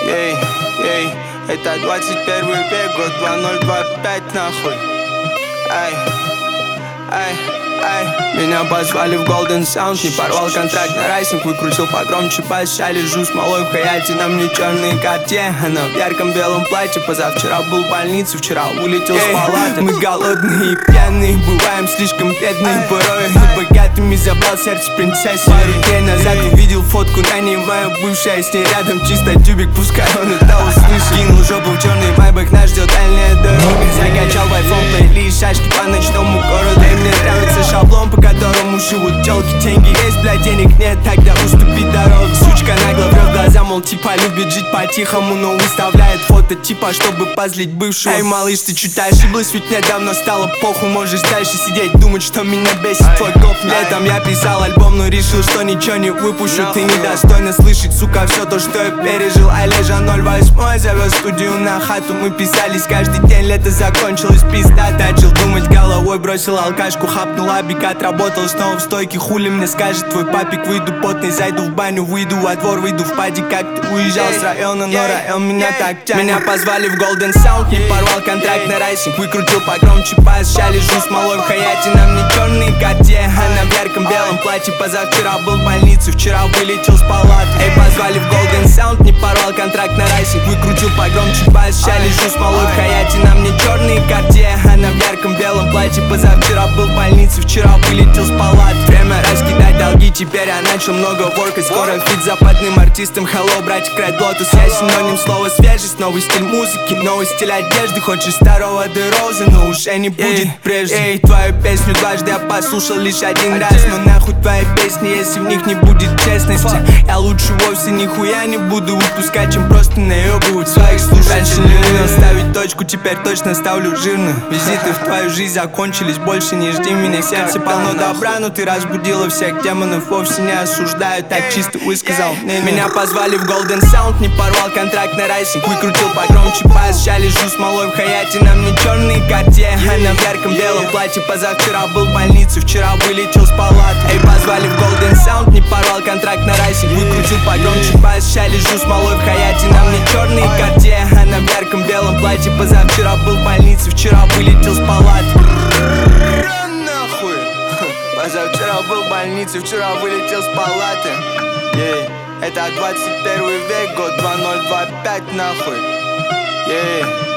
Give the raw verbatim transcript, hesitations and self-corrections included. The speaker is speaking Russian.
Ей, ей, это двадцать первый век, год два ноль два пять, нахуй. Ай, ай, ай. Меня позвали в Golden Sound, не порвал контракт на райсинг, выкрутил погромче бас, я лежу с малой в хаяте, на мне черные карте. Она в ярком белом платье, позавчера был в больнице, вчера улетел с палаты. Мы голодные и пьяные, бываем слишком бедные порой, и богатыми забрал сердце принцессы. Пару дней назад увидел фотку на ней, моя бывшая с ней рядом, чисто тюбик, пускай он это услышит. Кинул жопу в черный майбах, нас ждет дальняя дорога. Закачал в айфон плейлист, шашки по ночному городу. И мне нравится шаблон, по которому живут телки. Деньги есть, блядь, денег нет, тогда уступи дорогу. Сучка нагло врет в глаза, мол, типа любит жить по-тихому, но выставляет фото типа, чтобы позлить бывшую. Эй, малыш, ты чуть ошиблась, ведь мне давно стало похуй. Можешь дальше сидеть, думать, что меня бесит твой коп. Летом я писал альбом, но решил, что ничего не выпущу. Ты недостойна слышать, сука, все то, что я пережил. Олежа ноль восемь завез студию на хату. Мы писались каждый день, лето закончилось, пизда. Начал думать головой, бросил алкашку, хапнул абик, отработал снова в стойке. Хули мне скажет твой папик, выйду потный, зайду в баню, выйду во двор, выйду в падик. Как ты уезжал с района, но район меня так тянет. Меня позвали в Golden Sound, не порвал контракт на райсинг, выкрутил погромче бас, ща лежу с малой в хаяте, на мне черные карте. Она в ярком белом платье, позавчера был в больнице, вчера вылетел с палаты. Эй, позвали в Golden Sound, не порвал контракт на райсинг, выкрутил погромче бас, ща лежу с малой в хаяте, на мне черные карте. Она в ярком белом платье, позавчера был в больнице, вчера вылетел с палаты. Время раскидать долги, теперь я начал много воркать. Скоро фит западным артистам, hello, братик, Red Lotus. Я синоним слова свежесть, новый стиль музыки, новый стиль одежды. Хочешь старого де розы, но уже не будет прежде. Эй, твою песню дважды я послушал лишь один раз, но нахуй твои песни, если в них не будет честности. Я лучше вовсе нихуя не буду выпускать, чем просто наебывать своих слушателей. Раньше не умел ставить точку, теперь точно ставлю жирно. Визиты в твою жизнь закончились, больше не жди меня. Сердце полно добра, но ты разбудила всех демонов. Вовсе не осуждаю, так чисто высказал. Меня позвали в Golden Sound, не порвал контракт на райсинг, выкрутил погромче бас, ща лежу с малой в хаяте, на мне черные карте. Она в ярком белом платье, позавчера был в больнице, вчера вылетел с палаты. Эй, позвали в Golden Sound, не порвал контракт на райсинг, выкрутил погромче бас, ща лежу с малой в хаяте, на мне черные карте. Она в ярком белом платье, позавчера был в больнице, вчера вылетел с палаты. Нахуй. Позавчера был в больнице, вчера вылетел с палаты. Ей, это двадцать первый век, год два ноль два пять, нахуй. Ей.